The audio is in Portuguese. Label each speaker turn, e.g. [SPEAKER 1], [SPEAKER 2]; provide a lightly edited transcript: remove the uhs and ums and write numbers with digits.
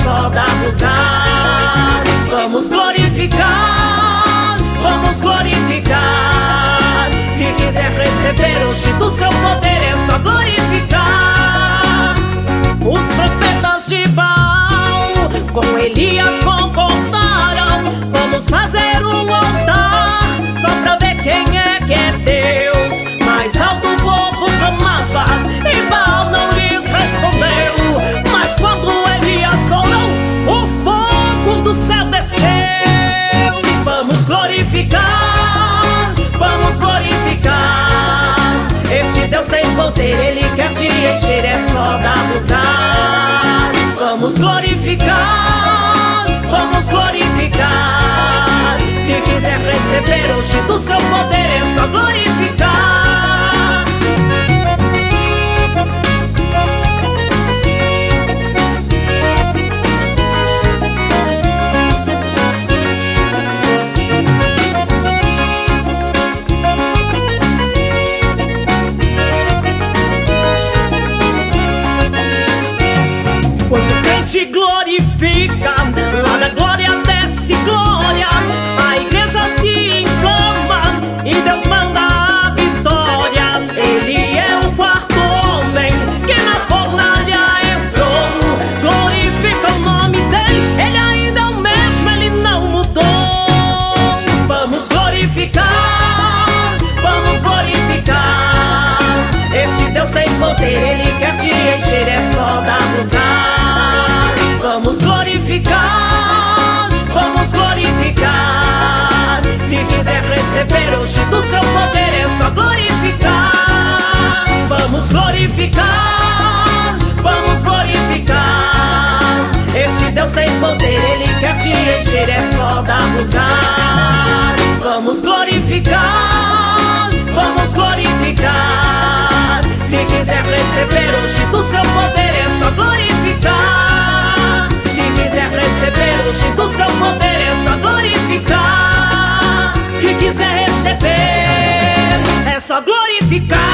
[SPEAKER 1] só dar lugar. Vamos glorificar, vamos glorificar. Se quiser receber hoje do seu poder, é só glorificar. Os profetas de Baal com Elias concordaram. Vamos fazer um altar só pra ver quem é que é Deus. Mais alto o povo clamava e Baal não lhes respondeu. Mas quando Elias orou, o fogo do céu desceu. Vamos glorificar, vamos glorificar. Este Deus tem poder, Ele quer te encher, é só dar lugar. Vamos glorificar, vamos glorificar. Se quiser receber hoje do seu poder, é só glorificar. Quando quem te glorifica, lá da glória desce glória. A igreja se inflama e Deus manda a vitória. Ele é o quarto homem que na fornalha entrou. Glorifica o nome dele, ele ainda é o mesmo, ele não mudou. Vamos glorificar, vamos glorificar. Esse Deus tem poder, ele quer te encher, é só dar lugar. Vamos glorificar, vamos glorificar. Se quiser receber hoje do seu poder, é só glorificar. Vamos glorificar, vamos glorificar. Esse Deus tem poder, Ele quer te encher, é só dar lugar. Vamos glorificar, vamos glorificar. Se quiser receber hoje do seu poder, é só glorificar. Se quiser receber hoje do seu poder, é só glorificar. Se quiser receber, é só glorificar.